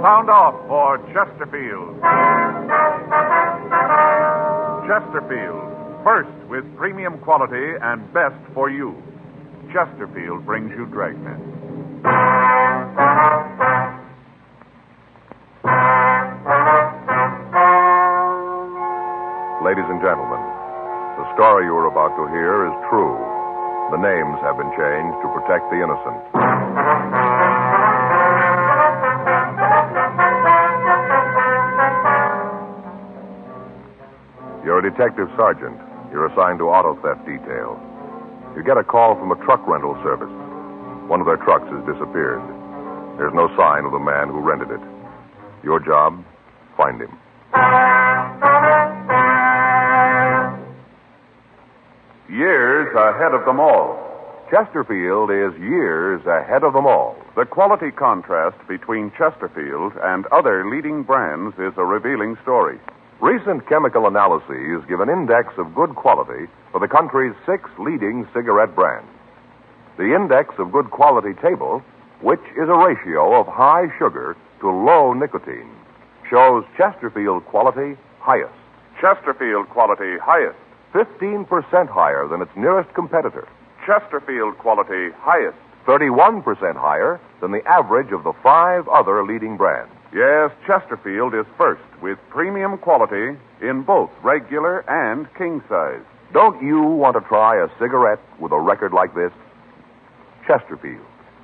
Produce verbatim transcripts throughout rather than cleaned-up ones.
Sound off for Chesterfield. Chesterfield, first with premium quality and best for you. Chesterfield brings you Dragnet. Ladies and gentlemen, the story you are about to hear is true. The names have been changed to protect the innocent. You're a detective sergeant. You're assigned to auto theft detail. You get a call from a truck rental service. One of their trucks has disappeared. There's no sign of the man who rented it. Your job, find him. Years ahead of them all. Chesterfield is years ahead of them all. The quality contrast between Chesterfield and other leading brands is a revealing story. Recent chemical analyses give an index of good quality for the country's six leading cigarette brands. The index of good quality table, which is a ratio of high sugar to low nicotine, shows Chesterfield quality highest. Chesterfield quality highest. fifteen percent higher than its nearest competitor. Chesterfield quality highest. thirty-one percent higher than the average of the five other leading brands. Yes, Chesterfield is first with premium quality in both regular and king size. Don't you want to try a cigarette with a record like this? Chesterfield.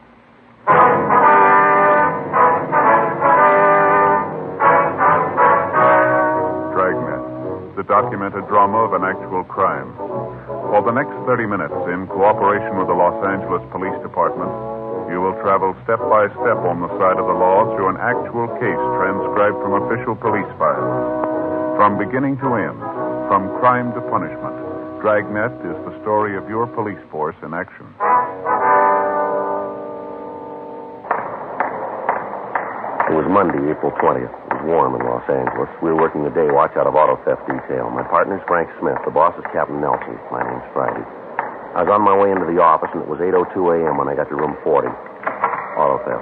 Dragnet, the documented drama of an actual crime. For the next thirty minutes, in cooperation with the Los Angeles Police Department, you will travel step by step on the side of the law through an actual case transcribed from official police files. From beginning to end, from crime to punishment, Dragnet is the story of your police force in action. It was Monday, April twentieth. It was warm in Los Angeles. We were working the day watch out of auto theft detail. My partner's Frank Smith. The boss is Captain Nelson. My name's Friday. I was on my way into the office, and it was eight oh two a.m. when I got to room forty. Auto theft.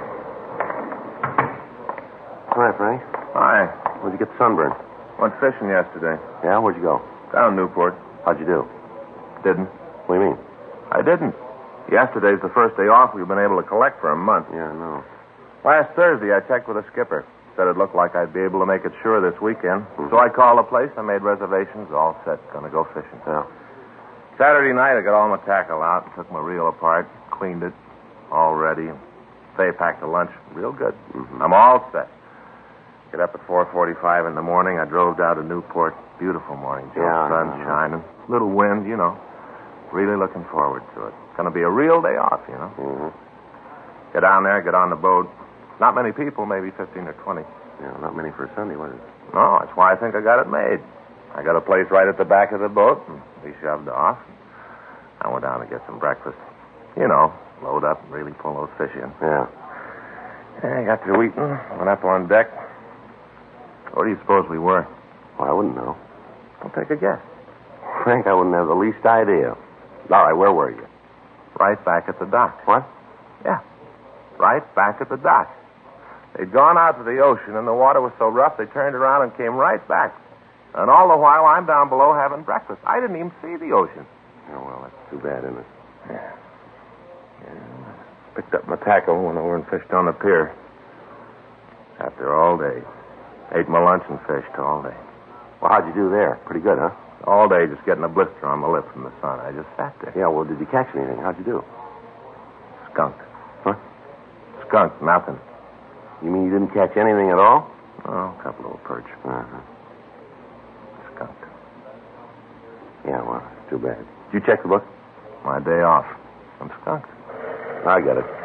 Hi, Frank. Hi. Where'd you get the sunburn? Went fishing yesterday. Yeah, where'd you go? Down Newport. How'd you do? Didn't. What do you mean? I didn't. Yesterday's the first day off we've been able to collect for a month. Yeah, I know. Last Thursday, I checked with the skipper. Said it looked like I'd be able to make it sure this weekend. Mm-hmm. So I called the place. I made reservations. All set. Gonna go fishing. Yeah. Saturday night, I got all my tackle out and took my reel apart, cleaned it, all ready. Faye packed a lunch. Real good. Mm-hmm. I'm all set. Get up at four forty-five in the morning. I drove down to Newport. Beautiful morning, Joe. Yeah, Sun shining. Little wind, you know. Really looking forward to it. It's going to be a real day off, you know. Mm-hmm. Get down there, get on the boat. Not many people, maybe fifteen or twenty. Yeah, not many for a Sunday, was it? No, that's why I think I got it made. I got a place right at the back of the boat, and we shoved off. I went down to get some breakfast. You know, load up and really pull those fish in. Yeah. Yeah, I got through eating, went up on deck. Where do you suppose we were? Well, I wouldn't know. I'll take a guess. Frank, I wouldn't have the least idea. All right, where were you? Right back at the dock. What? Yeah, right back at the dock. They'd gone out to the ocean, and the water was so rough they turned around and came right back. And all the while, I'm down below having breakfast. I didn't even see the ocean. Oh, well, that's too bad, isn't it? Yeah. yeah. Picked up my tackle, went over and fished on the pier. Sat there all day. Ate my lunch and fished all day. Well, how'd you do there? Pretty good, huh? All day just getting a blister on my lip from the sun. I just sat there. Yeah, well, did you catch anything? How'd you do? Skunked. What? Skunked, nothing. You mean you didn't catch anything at all? Oh, a couple of perch. Uh-huh. Skunked. Yeah, well, it's too bad. Did you check the book? My day off. I'm skunked. I got it.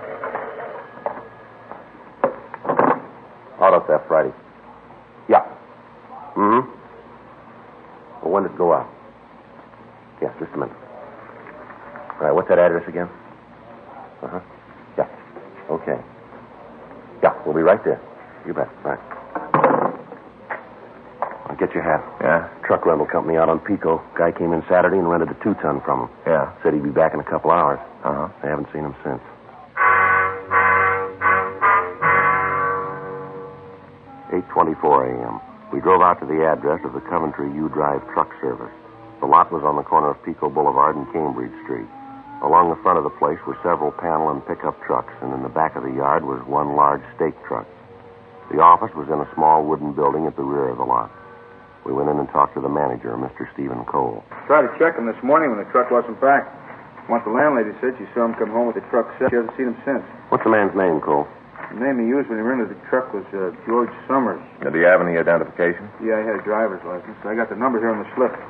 Auto theft Friday. Yeah. Mm-hmm. Well, when did it go out? Yeah, just a minute. All right, what's that address again? Uh-huh. Yeah. Okay. Yeah, we'll be right there. You bet. Right. I'll get your hat. Yeah? Truck rental company out on Pico. Guy came in Saturday and rented a two-ton from him. Yeah. Said he'd be back in a couple hours. Uh-huh. I haven't seen him since. eight twenty-four a.m. We drove out to the address of the Coventry U-Drive Truck Service. The lot was on the corner of Pico Boulevard and Cambridge Street. Along the front of the place were several panel and pickup trucks, and in the back of the yard was one large stake truck. The office was in a small wooden building at the rear of the lot. We went in and talked to the manager, Mister Stephen Cole. Tried to check him this morning when the truck wasn't back. Once the landlady said she saw him come home with the truck set. She hasn't seen him since. What's the man's name, Cole? The name he used when he rented the truck was uh, George Summers. Did he have any identification? Yeah, he had a driver's license. I got the number here on the slip.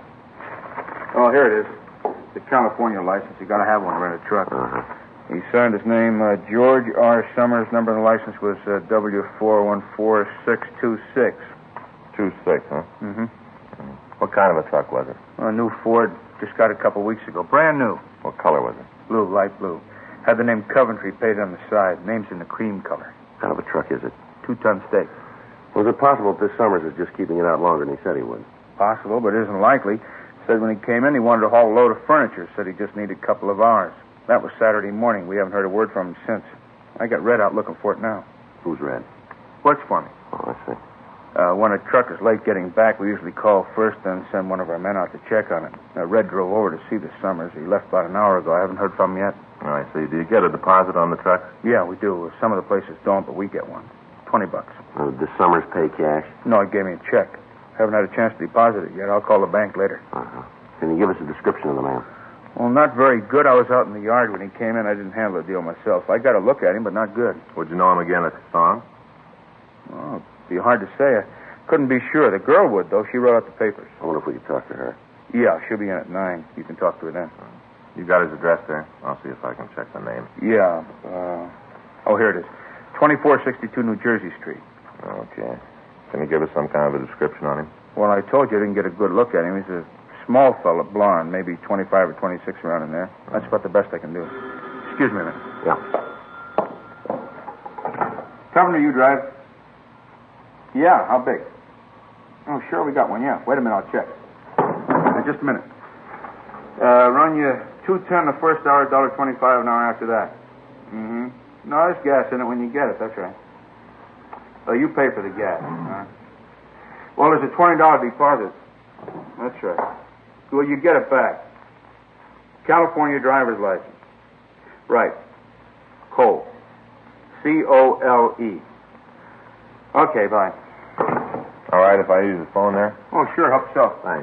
Oh, here it is. The California license. You got to have one to rent a truck. Uh-huh. He signed his name, uh, George R. Summers. Number on the license was uh, W four one four six two six. Two six, huh? Mm-hmm. What kind of a truck was it? A new Ford. Just got it a couple weeks ago. Brand new. What color was it? Blue, light blue. Had the name Coventry painted on the side. Name's in the cream color. What kind of a truck is it? Two-ton stake. Was it possible that this Summers is just keeping it out longer than he said he would? Possible, but it isn't likely. Said when he came in, he wanted to haul a load of furniture. Said he just needed a couple of hours. That was Saturday morning. We haven't heard a word from him since. I got Red out looking for it now. Who's Red? Works for me. Oh, I see. Uh, when a truck is late getting back, we usually call first, then send one of our men out to check on it. Uh, Red drove over to see the Summers. He left about an hour ago. I haven't heard from him yet. Oh, I see. Do you get a deposit on the truck? Yeah, we do. Some of the places don't, but we get one. Twenty bucks. Uh, does Summers pay cash? No, he gave me a check. Haven't had a chance to deposit it yet. I'll call the bank later. Uh-huh. Can you give us a description of the man? Well, not very good. I was out in the yard when he came in. I didn't handle the deal myself. I got a look at him, but not good. Would you know him again at the song? Oh, it'd be hard to say. I couldn't be sure. The girl would, though. She wrote out the papers. I wonder if we could talk to her. Yeah, she'll be in at nine. You can talk to her then. You got his address there? I'll see if I can check the name. Yeah. Uh, oh, here it is. twenty-four sixty-two New Jersey Street. Okay. Can you give us some kind of a description on him? Well, I told you I didn't get a good look at him. He's a small fella, blonde, maybe twenty-five or twenty-six around in there. That's about the best I can do. Excuse me a minute. Yeah. Coventry U-Drive. Yeah, how big? Oh, sure, we got one, yeah. Wait a minute, I'll check. Uh, just a minute. Uh, run you two ten the first hour, one dollar twenty-five an hour after that. Mm-hmm. No, there's gas in it when you get it, that's right. Oh, you pay for the gas. Huh? Well, there's a twenty dollar deposit. That's right. Well, you get it back. California driver's license. Right. Cole. C O L E. Okay, bye. All right, if I use the phone there? Oh, sure, help yourself. Thanks.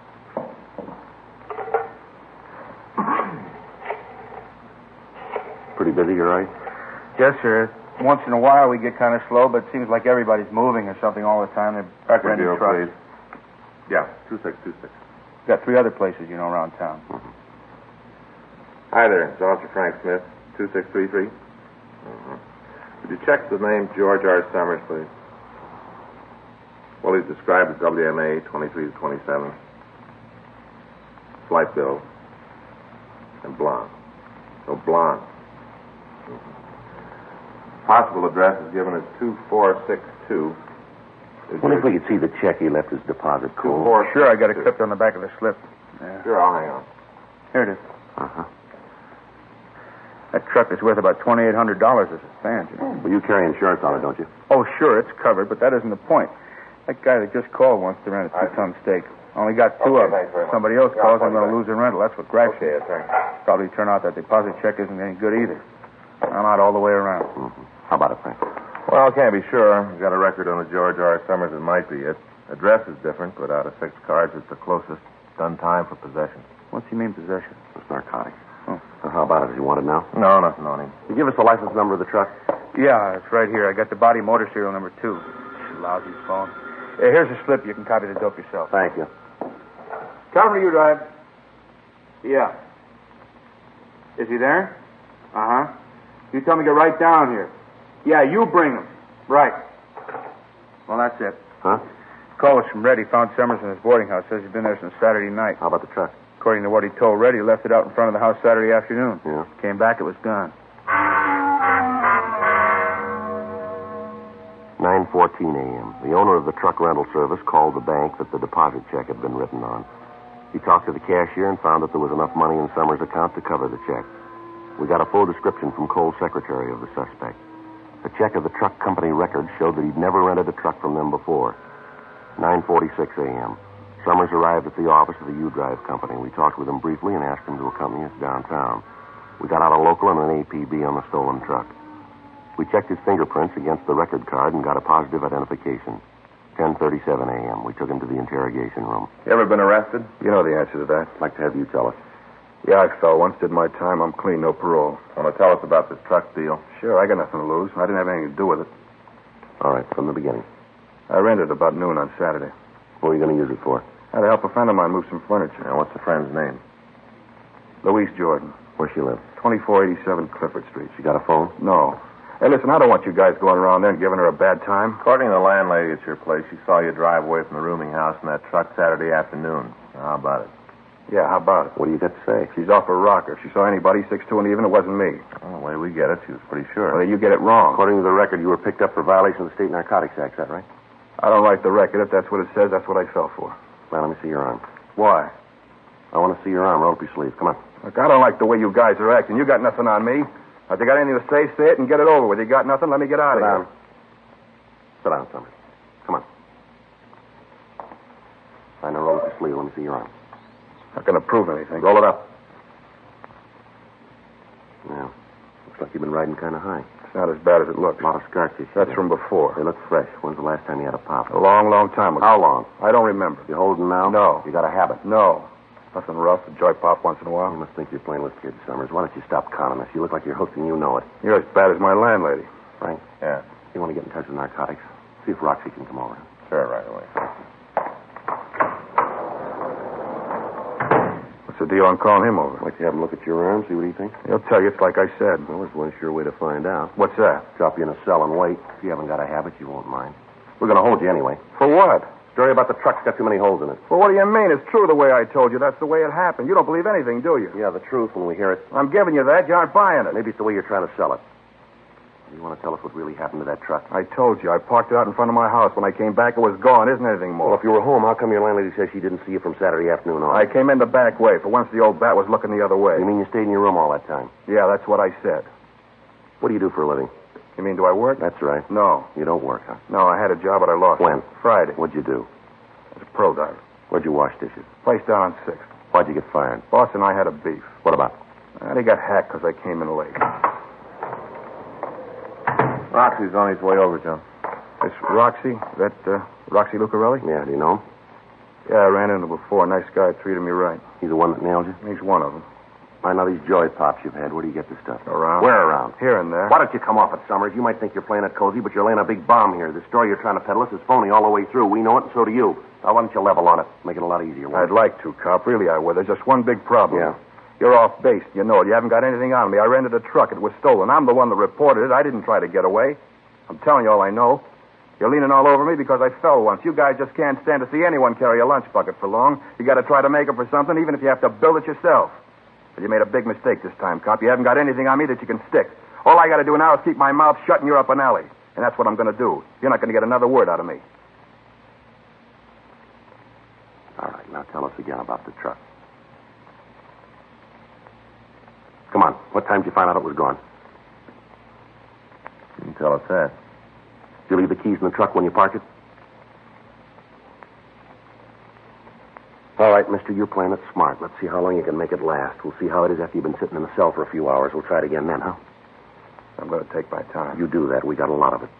Pretty busy, you right? Yes, sir. Once in a while we get kind of slow, but it seems like everybody's moving or something all the time. They're Record renting deal, trucks. please. Yeah, two six two six. Got three other places, you know, around town. Mm-hmm. Hi there, it's Officer Frank Smith, two six three three. Mm-hmm. Would you check the name George R. Summers, please? Well, he's described as W M A twenty-three to twenty-seven. Slight build. And blonde. Oh, blonde. Mm-hmm. Possible address is given as two four six two. I wonder if we could see the check he left his deposit, Cole. Sure, I got it clipped on the back of the slip. Yeah. Sure, I'll hang on. Here it is. Uh-huh. That truck is worth about twenty-eight hundred dollars as it stands, you know. Well, you carry insurance on it, don't you? Oh, sure, it's covered, but that isn't the point. That guy that just called wants to rent a two-ton stake. Only got two Okay, of them. thanks very much. Somebody else Yeah, calls, I'll I'm going to call lose the rental. That's what gripes Okay, me. thanks. Probably turn out that deposit check isn't any good either. I'm out all the way around. Mm-hmm. How about it, Frank? Well, can't be sure. We've got a record on the George R. Summers. It might be it. Address is different, but out of six cards, it's the closest. Done time for possession. What's he mean, possession? It's narcotics. Oh. So how about it? Does he want it now? No, nothing on him. Can you give us the license number of the truck? Yeah, it's right here. I got the body motor serial number two. Lousy phone. Uh, here's a slip. You can copy the dope yourself. Thank you. Coventry U-Drive. Yeah. Is he there? Uh-huh. You tell me to get right down here. Yeah, you bring him. Right. Well, that's it. Huh? Call was from Red. He found Summers in his boarding house. Says he's been there since Saturday night. How about the truck? According to what he told Red, he left it out in front of the house Saturday afternoon. Yeah. Came back, it was gone. nine fourteen a.m. The owner of the truck rental service called the bank that the deposit check had been written on. He talked to the cashier and found that there was enough money in Summers' account to cover the check. We got a full description from Cole's secretary of the suspect. A check of the truck company records showed that he'd never rented a truck from them before. nine forty-six a.m. Summers arrived at the office of the U-Drive company. We talked with him briefly and asked him to accompany us downtown. We got out a local and an A P B on the stolen truck. We checked his fingerprints against the record card and got a positive identification. ten thirty-seven a.m. We took him to the interrogation room. You ever been arrested? You know the answer to that. I'd like to have you tell us. Yeah, I fell once, did my time. I'm clean, no parole. Want to tell us about this truck deal? Sure, I got nothing to lose. I didn't have anything to do with it. All right, from the beginning. I rented about noon on Saturday. What are you going to use it for? I had to help a friend of mine move some furniture. Now, what's the friend's name? Louise Jordan. Where she live? twenty-four eighty-seven Clifford Street. She got a phone? No. Hey, listen, I don't want you guys going around there and giving her a bad time. According to the landlady at your place, she saw you drive away from the rooming house in that truck Saturday afternoon. How about it? Yeah, how about it? What do you got to say? She's off her rocker. If she saw anybody six two and even, it wasn't me. Well, the way we get it, she was pretty sure. Well, you get it wrong. According to the record, you were picked up for violation of the State Narcotics Act, is that right? I don't write the record. If that's what it says, that's what I fell for. Well, let me see your arm. Why? I want to see your arm. Roll up your sleeve. Come on. Look, I don't like the way you guys are acting. You got nothing on me. If you got anything to say, say it and get it over with. You got nothing, let me get out Sit of down. here. Sit down, Summers. Come on. I know, roll up your sleeve. Let me see your arm. Not going to prove anything. Roll it up. Yeah. Looks like you've been riding kind of high. It's not as bad as it looks. A lot of scars you That's from before. They look fresh. When's the last time you had a pop? A long, long time ago. How long? I don't remember. You holding now? No. You got a habit? No. Nothing rough. A joy pop once in a You while. must think you're playing with kids, Summers. Why don't you stop conning us? You look like you're hooked and you know it. You're as bad as my landlady. Frank? Yeah. You want to get in touch with narcotics? See if Roxy can come over. Sure, right away. What's the deal on calling him over? I'd like to have him look at your arm, see what he thinks. He'll tell you it's like I said. Well, there's one sure way to find out. What's that? Drop you in a cell and wait. If you haven't got a habit, you won't mind. We're going to hold you anyway. For what? Story about the truck's got too many holes in it. Well, what do you mean? It's true the way I told you. That's the way it happened. You don't believe anything, do you? Yeah, the truth when we hear it. I'm giving you that. You aren't buying it. Maybe it's the way you're trying to sell it. You want to tell us what really happened to that truck? I told you. I parked it out in front of my house. When I came back, it was gone. Isn't anything more. Well, if you were home, how come your landlady says she didn't see you from Saturday afternoon on? I came in the back way. For once, the old bat was looking the other way. You mean you stayed in your room all that time? Yeah, that's what I said. What do you do for a living? You mean, do I work? That's right. No. You don't work, huh? No, I had a job, but I lost When? it. Friday. What'd you do? I was a pro diver. Where'd you wash dishes? Place down on sixth. Why'd you get fired? Boss and I had a beef. What about? And he got hacked because I came in late. Roxy's on his way over, John. This Roxy, that uh, Roxy Lucarelli? Yeah, do you know him? Yeah, I ran into him before. Nice guy, treated me right. He's the one that nailed you? He's one of them. I know these joy pops you've had. Where do you get this stuff? Around. Where around? Here and there. Why don't you come off it, Summers? You might think you're playing it cozy, but you're laying a big bomb here. The story you're trying to peddle us is phony all the way through. We know it, and so do you. Now, why don't you level on it? Make it a lot easier. I'd like to, cop. Really, I would. There's just one big problem. Yeah. You're off base. You know it. You haven't got anything on me. I rented a truck. It was stolen. I'm the one that reported it. I didn't try to get away. I'm telling you all I know. You're leaning all over me because I fell once. You guys just can't stand to see anyone carry a lunch bucket for long. You got to try to make it for something, even if you have to build it yourself. But you made a big mistake this time, cop. You haven't got anything on me that you can stick. All I got to do now is keep my mouth shut and you're up an alley. And that's what I'm going to do. You're not going to get another word out of me. All right, now tell us again about the truck. Come on. What time did you find out it was gone? You can tell us that. Did you leave the keys in the truck when you parked it? All right, mister, you're playing it smart. Let's see how long you can make it last. We'll see how it is after you've been sitting in the cell for a few hours. We'll try it again then, huh? I'm going to take my time. You do that. We got a lot of it.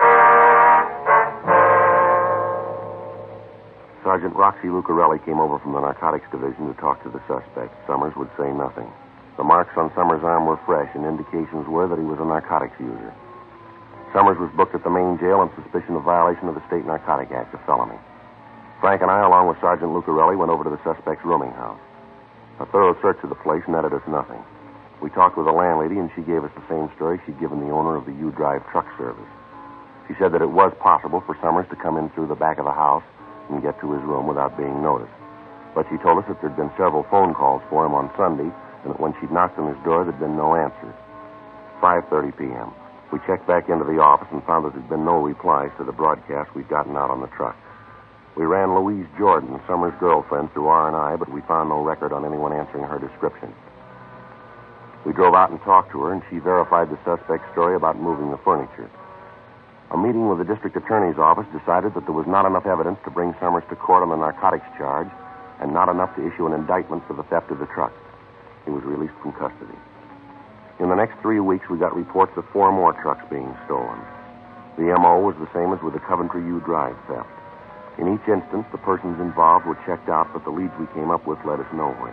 Sergeant Roxy Lucarelli came over from the narcotics division to talk to the suspect. Summers would say nothing. The marks on Summers' arm were fresh, and indications were that he was a narcotics user. Summers was booked at the main jail on suspicion of violation of the State Narcotic Act, a felony. Frank and I, along with Sergeant Lucarelli, went over to the suspect's rooming house. A thorough search of the place netted us nothing. We talked with the landlady, and she gave us the same story she'd given the owner of the U-Drive truck service. She said that it was possible for Summers to come in through the back of the house and get to his room without being noticed. But she told us that there'd been several phone calls for him on Sunday, and that when she'd knocked on his door, there'd been no answer. five thirty p.m. We checked back into the office and found that there'd been no replies to the broadcast we'd gotten out on the truck. We ran Louise Jordan, Summers' girlfriend, through R and I, but we found no record on anyone answering her description. We drove out and talked to her, and she verified the suspect's story about moving the furniture. A meeting with the district attorney's office decided that there was not enough evidence to bring Summers to court on the narcotics charge and not enough to issue an indictment for the theft of the truck. He was released from custody. In the next three weeks, we got reports of four more trucks being stolen. The M O was the same as with the Coventry U Drive theft. In each instance, the persons involved were checked out, but the leads we came up with led us nowhere.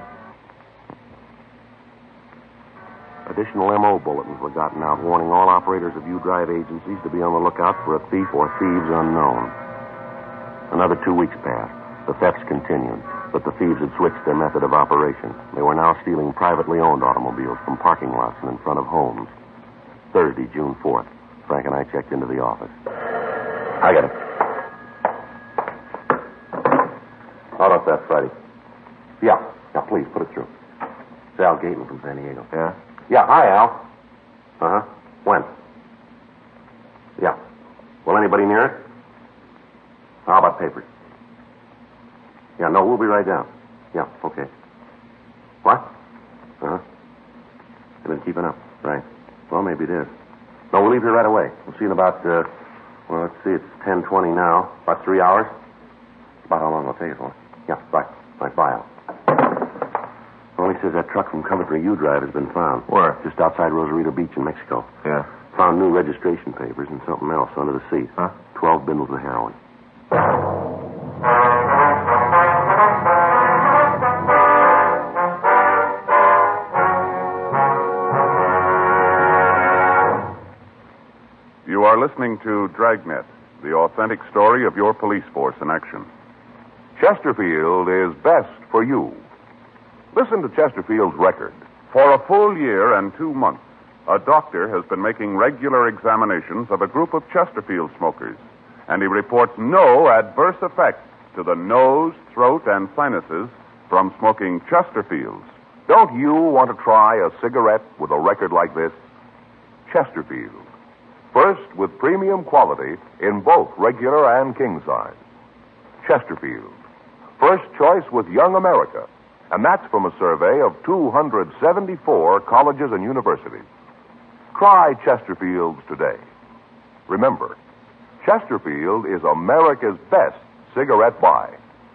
Additional M O bulletins were gotten out warning all operators of U-Drive agencies to be on the lookout for a thief or thieves unknown. Another two weeks passed. The thefts continued, but the thieves had switched their method of operation. They were now stealing privately owned automobiles from parking lots and in front of homes. Thursday, June fourth, Frank and I checked into the office. I got it. Auto theft Friday. Yeah, yeah, please, put it through. It's Al Gaten from San Diego. Yeah? Yeah, hi, Al. Uh-huh. When? Yeah. Will anybody near it? How about papers? Yeah, no, we'll be right down. Yeah, okay. What? Uh-huh. They've been keeping up. Right. Well, maybe it is. No, we'll leave here right away. We'll see you in about, uh, well, let's see, it's ten twenty now. About three hours? About how long it'll take us for. Yeah, right. Right, bye, Al. Well, he says that truck from Coventry U Drive has been found. Where? Just outside Rosarito Beach in Mexico. Yeah. Found new registration papers and something else under the seat. Huh? Twelve bundles of heroin. You are listening to Dragnet, the authentic story of your police force in action. Chesterfield is best for you. Listen to Chesterfield's record. For a full year and two months, a doctor has been making regular examinations of a group of Chesterfield smokers, and he reports no adverse effects to the nose, throat, and sinuses from smoking Chesterfields. Don't you want to try a cigarette with a record like this? Chesterfield. First with premium quality in both regular and king size. Chesterfield. First choice with Young America. And that's from a survey of two hundred seventy-four colleges and universities. Try Chesterfields today. Remember, Chesterfield is America's best cigarette buy.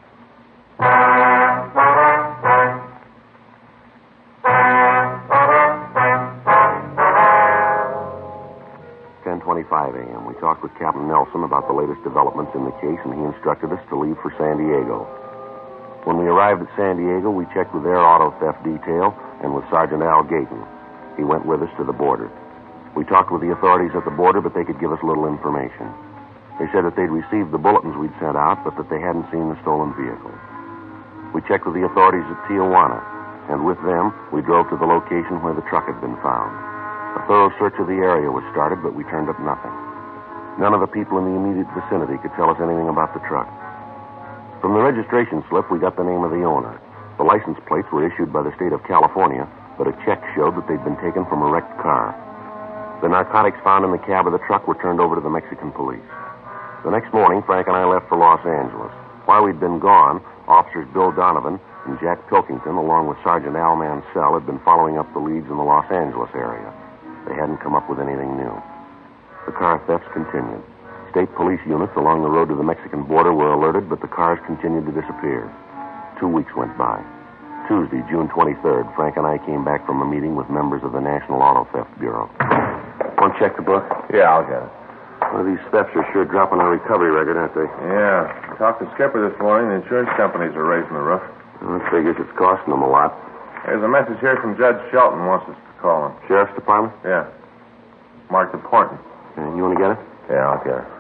ten twenty-five a.m. We talked with Captain Nelson about the latest developments in the case, and he instructed us to leave for San Diego. When we arrived at San Diego, we checked with their auto theft detail and with Sergeant Al Gaten. He went with us to the border. We talked with the authorities at the border, but they could give us little information. They said that they'd received the bulletins we'd sent out, but that they hadn't seen the stolen vehicle. We checked with the authorities at Tijuana, and with them, we drove to the location where the truck had been found. A thorough search of the area was started, but we turned up nothing. None of the people in the immediate vicinity could tell us anything about the truck. From the registration slip, we got the name of the owner. The license plates were issued by the state of California, but a check showed that they'd been taken from a wrecked car. The narcotics found in the cab of the truck were turned over to the Mexican police. The next morning, Frank and I left for Los Angeles. While we'd been gone, officers Bill Donovan and Jack Pilkington, along with Sergeant Al Mansell, had been following up the leads in the Los Angeles area. They hadn't come up with anything new. The car thefts continued. State police units along the road to the Mexican border were alerted, but the cars continued to disappear. Two weeks went by. Tuesday, June twenty-third, Frank and I came back from a meeting with members of the National Auto Theft Bureau. Want to check the book? Yeah, I'll get it. Well, these thefts are sure dropping our recovery record, aren't they? Yeah. I talked to Skipper this morning. The insurance companies are raising the roof. Well, that figures it's costing them a lot. There's a message here from Judge Shelton. Wants us to call him. Sheriff's Department? Yeah. Marked important. Uh, you want to get it? Yeah, I'll get it.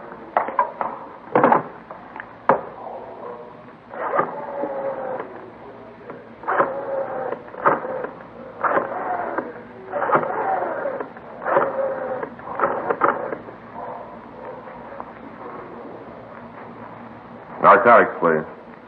Narcotics, please.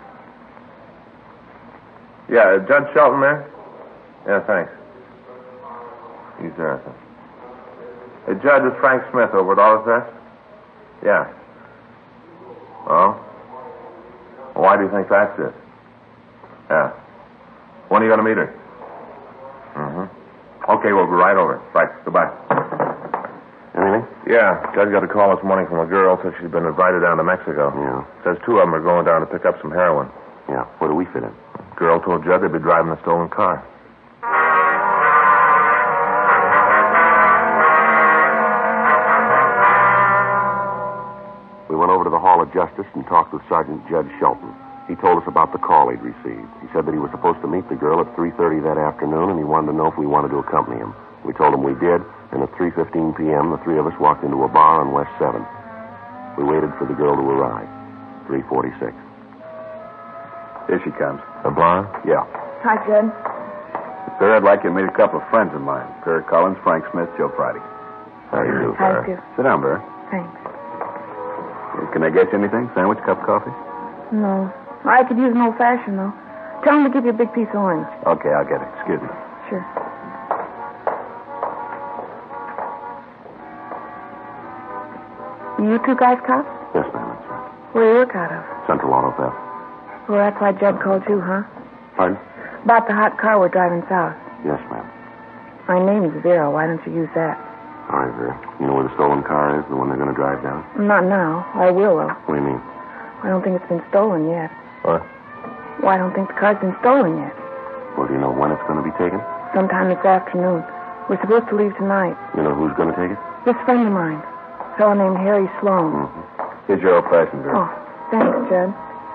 Yeah, uh, Judge Shelton there? Yeah, thanks. He's there, I think. Hey, Judge, it's Frank Smith over at Auto Theft? Yeah. Oh? Well, why do you think that's it? Yeah. When are you going to meet her? Mm-hmm. Okay, we'll be right over. Right. Goodbye. Anything? Yeah, Judge got a call this morning from a girl. Said she's been invited down to Mexico. Yeah. Says two of them are going down to pick up some heroin. Yeah. Where do we fit in? Girl told Judge they'd be driving the stolen car. We went over to the Hall of Justice and talked with Sergeant Judge Shelton. He told us about the call he'd received. He said that he was supposed to meet the girl at three thirty that afternoon, and he wanted to know if we wanted to accompany him. We told him we did, and at three fifteen p.m., the three of us walked into a bar on West seventh. We waited for the girl to arrive. three forty-six. Here she comes. The blonde? Yeah. Hi, Jed. Sir, I'd like you to meet a couple of friends of mine. Barry Collins, Frank Smith, Joe Friday. How do you do, Hi, Barry? Stu. Sit down, Barry. Thanks. Can I get you anything? Sandwich, cup of coffee? No. I could use an old-fashioned, though. Tell him to give you a big piece of orange. Okay, I'll get it. Excuse me. Sure. You two guys cops? Yes, ma'am. That's right. Where do you work out of? Central Auto Theft. Well, that's why Jed called you, huh? Pardon? About the hot car we're driving south. Yes, ma'am. My name's Vera. Why don't you use that? All right, Vera. You know where the stolen car is, the one they're going to drive down? Not now. I will, though. What do you mean? I don't think it's been stolen yet. What? Well, I don't think the car's been stolen yet. Well, do you know when it's going to be taken? Sometime this afternoon. We're supposed to leave tonight. You know who's going to take it? This friend of mine. A fellow named Harry Sloan. Mm-hmm. Here's your old-fashioned, Vera. Oh, thanks, Jed.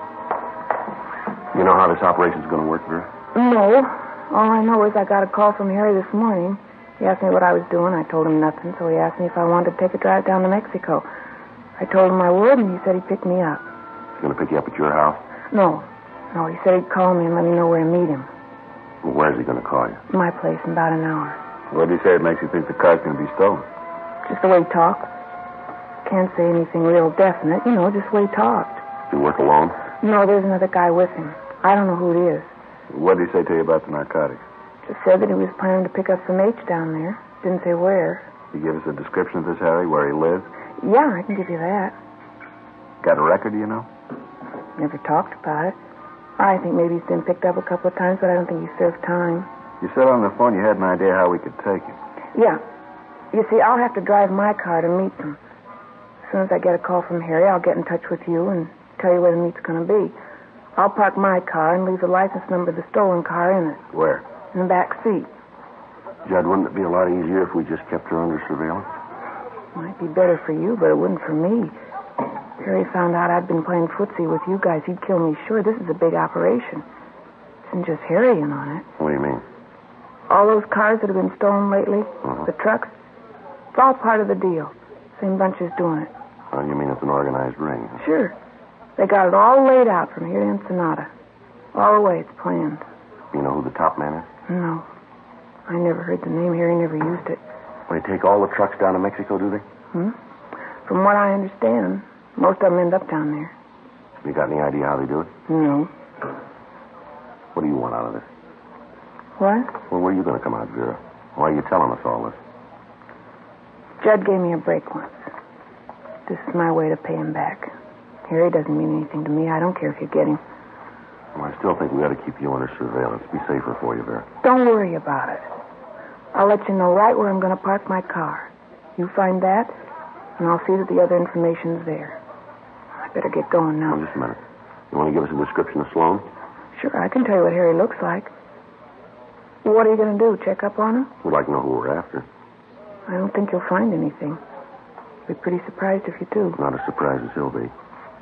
You know how this operation's going to work, Vera? No. All I know is I got a call from Harry this morning. He asked me what I was doing. I told him nothing, so he asked me if I wanted to take a drive down to Mexico. I told him I would, and he said he'd pick me up. He's going to pick you up at your house? No. No, he said he'd call me and let me know where to meet him. Well, where's he going to call you? My place in about an hour. What did he say that makes you think the car's going to be stolen? Just the way he talked. Can't say anything real definite. You know, just the way he talked. You work alone? No, there's another guy with him. I don't know who it is. What did he say to you about the narcotics? Just said that he was planning to pick up some H down there. Didn't say where. Did he give us a description of this, Harry, where he lives? Yeah, I can give you that. Got a record, do you know? Never talked about it. I think maybe he's been picked up a couple of times, but I don't think he served time. You said on the phone you had an idea how we could take him. Yeah. You see, I'll have to drive my car to meet them. As soon as I get a call from Harry, I'll get in touch with you and tell you where the meet's going to be. I'll park my car and leave the license number of the stolen car in it. Where? In the back seat. Judd, wouldn't it be a lot easier if we just kept her under surveillance? Might be better for you, but it wouldn't for me. Harry found out I'd been playing footsie with you guys. He'd kill me sure. This is a big operation. Isn't just Harry in on it. What do you mean? All those cars that have been stolen lately, Uh-huh. the trucks, it's all part of the deal. Same bunch is doing it. Oh, you mean it's an organized ring? Huh? Sure. They got it all laid out from here to Ensenada. All the way it's planned. You know who the top man is? No. I never heard the name. Harry never used it. Well, they take all the trucks down to Mexico, do they? Hmm? From what I understand, most of them end up down there. You got any idea how they do it? No. What do you want out of this? What? Well, where are you going to come out, Vera? Why are you telling us all this? Judd gave me a break once. This is my way to pay him back. Harry doesn't mean anything to me. I don't care if you get him. Well, I still think we ought to keep you under surveillance. Be safer for you, Vera. Don't worry about it. I'll let you know right where I'm going to park my car. You find that, and I'll see that the other information's there. I better get going now. Now, just a minute. You want to give us a description of Sloan? Sure, I can tell you what Harry looks like. What are you going to do, check up on him? We'd like to know who we're after. I don't think you'll find anything. Be pretty surprised if you do. Not as surprised as he'll be.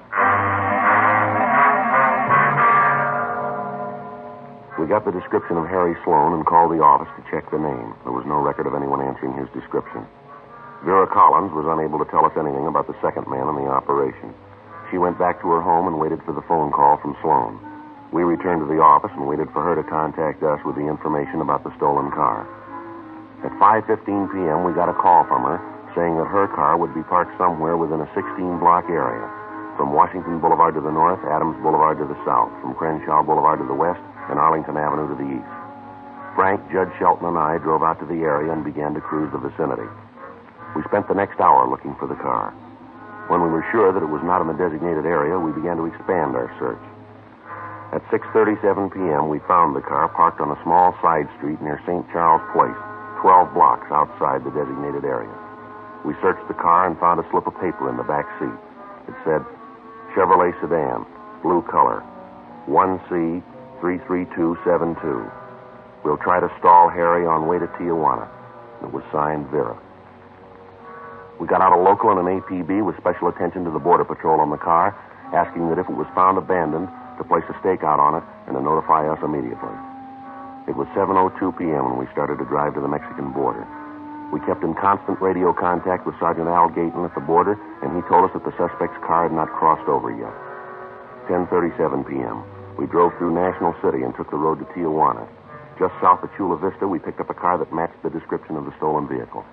We got the description of Harry Sloan and called the office to check the name. There was no record of anyone answering his description. Vera Collins was unable to tell us anything about the second man in the operation. She went back to her home and waited for the phone call from Sloan. We returned to the office and waited for her to contact us with the information about the stolen car. At five fifteen p.m., we got a call from her saying that her car would be parked somewhere within a sixteen-block area. From Washington Boulevard to the north, Adams Boulevard to the south, from Crenshaw Boulevard to the west, and Arlington Avenue to the east. Frank, Judge Shelton, and I drove out to the area and began to cruise the vicinity. We spent the next hour looking for the car. When we were sure that it was not in the designated area, we began to expand our search. At six thirty-seven p.m., we found the car parked on a small side street near Saint Charles Place, twelve blocks outside the designated area. We searched the car and found a slip of paper in the back seat. It said, Chevrolet sedan, blue color, one C three three two seven two. We'll try to stall Harry on way to Tijuana. It was signed Vera. We got out a local and an A P B with special attention to the Border Patrol on the car, asking that if it was found abandoned, to place a stakeout on it and to notify us immediately. It was seven oh two p.m. when we started to drive to the Mexican border. We kept in constant radio contact with Sergeant Al Gayton at the border, and he told us that the suspect's car had not crossed over yet. ten thirty-seven p.m. We drove through National City and took the road to Tijuana. Just south of Chula Vista, we picked up a car that matched the description of the stolen vehicle.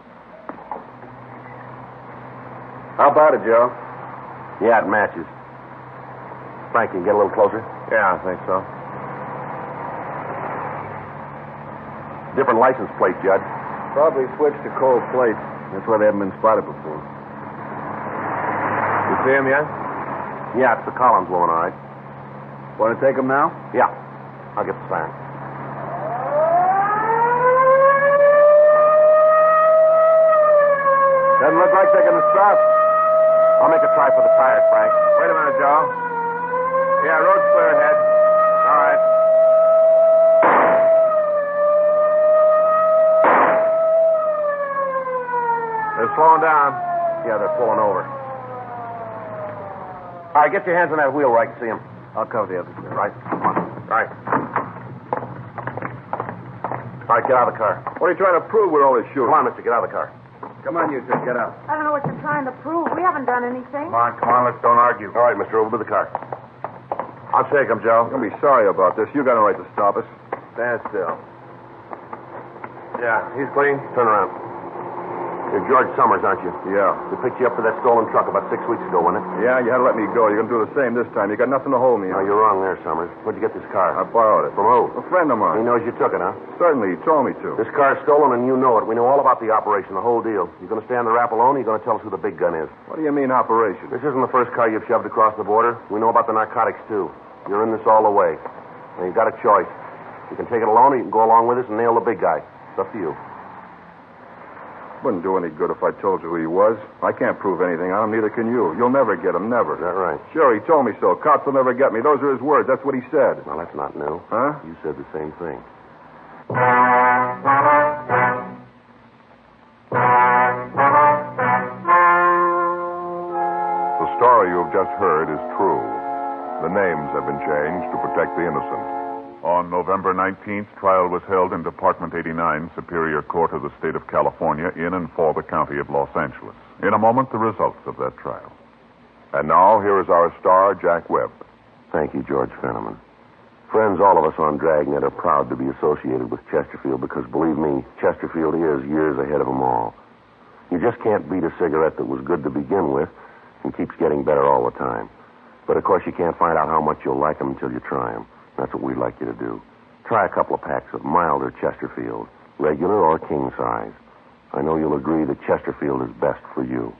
How about it, Joe? Yeah, it matches. Frank, can you get a little closer? Yeah, I think so. Different license plate, Judge. Probably switched to cold plate. That's why they haven't been spotted before. You see him yet? Yeah, it's the Collins woman, all right. Want to take them now? Yeah. I'll get the siren. Doesn't look like they're going to stop. I'll make a try for the tires, Frank. Wait a minute, Joe. Yeah, road's clear ahead. All right. They're slowing down. Yeah, they're pulling over. All right, get your hands on that wheel where I can see them. I'll cover the other side. Right. Come on. Right. All right, get out of the car. What are you trying to prove with all this shooting? Come on, mister, get out of the car. Come on, you two, get out. I don't know what you're trying to prove. We haven't done anything. Come on, come on, let's don't argue. All right, mister, over to the car. I'll shake him, Joe. You're going to be sorry about this. You got a right to stop us. Stand still. Yeah, he's clean. Turn around. You're George Summers, aren't you? Yeah. We picked you up for that stolen truck about six weeks ago, wasn't it? Yeah, you had to let me go. You're going to do the same this time. You got nothing to hold me No, on. you're wrong there, Summers. Where'd you get this car? I borrowed it. From who? A friend of He mine. knows you took it, huh? Certainly, he told me to. This car's stolen, and you know it. We know all about the operation, the whole deal. You going to stand the rap alone, or you going to tell us who the big gun is? What do you mean, operation? This isn't the first car you've shoved across the border. We know about the narcotics, too. You're in this all the way. And you've got a choice. You can take it alone, or you can go along with us and nail the big guy. It's up to you. Wouldn't do any good if I told you who he was. I can't prove anything on him, neither can you. You'll never get him, never. Is that right? Sure, he told me so. Cops will never get me. Those are his words. That's what he said. Well, that's not new. Huh? You said the same thing. The story you have just heard is true. The names have been changed to protect the innocent. On November nineteenth, trial was held in Department eighty-nine, Superior Court of the State of California, in and for the County of Los Angeles. In a moment, the results of that trial. And now, here is our star, Jack Webb. Thank you, George Fenneman. Friends, all of us on Dragnet are proud to be associated with Chesterfield because, believe me, Chesterfield is years ahead of them all. You just can't beat a cigarette that was good to begin with and keeps getting better all the time. But, of course, you can't find out how much you'll like them until you try them. That's what we'd like you to do. Try a couple of packs of milder Chesterfield, regular or king size. I know you'll agree that Chesterfield is best for you.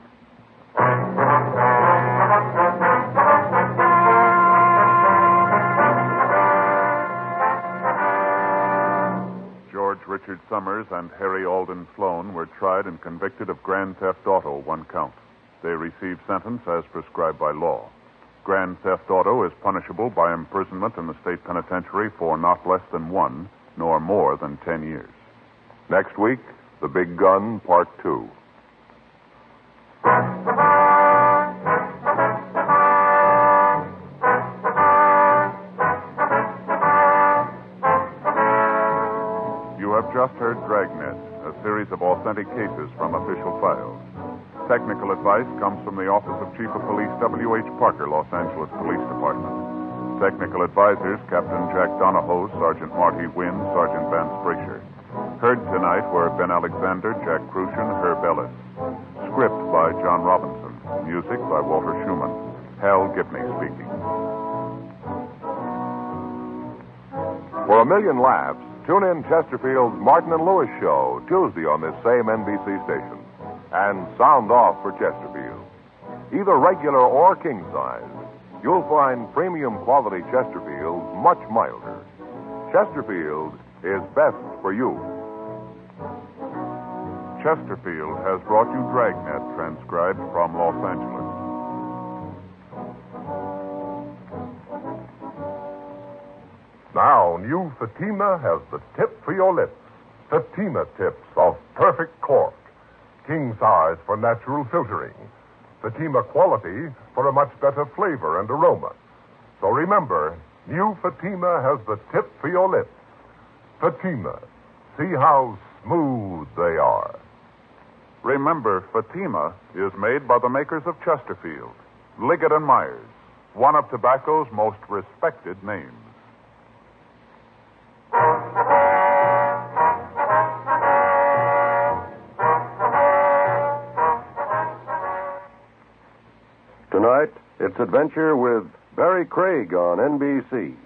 George Richard Summers and Harry Alden Sloan were tried and convicted of grand theft auto, one count. They received sentence as prescribed by law. Grand theft auto is punishable by imprisonment in the state penitentiary for not less than one, nor more than ten years. Next week, The Big Gun, Part Two. You have just heard Dragnet, a series of authentic cases from official files. Technical advice comes from the Office of Chief of Police W H Parker, Los Angeles Police Department. Technical advisors, Captain Jack Donahoe, Sergeant Marty Wynn, Sergeant Vance Brasher. Heard tonight were Ben Alexander, Jack Crucian, Herb Ellis. Script by John Robinson. Music by Walter Schumann. Hal Gibney speaking. For a million laughs, tune in Chesterfield's Martin and Lewis Show, Tuesday on this same N B C station. And sound off for Chesterfield. Either regular or king size, you'll find premium quality Chesterfield much milder. Chesterfield is best for you. Chesterfield has brought you Dragnet, transcribed from Los Angeles. Now, new Fatima has the tip for your lips. Fatima tips of perfect cork. King size for natural filtering. Fatima quality for a much better flavor and aroma. So remember, new Fatima has the tip for your lips. Fatima. See how smooth they are. Remember, Fatima is made by the makers of Chesterfield, Liggett and Myers, one of tobacco's most respected names. Tonight, it's adventure with Barry Craig on N B C.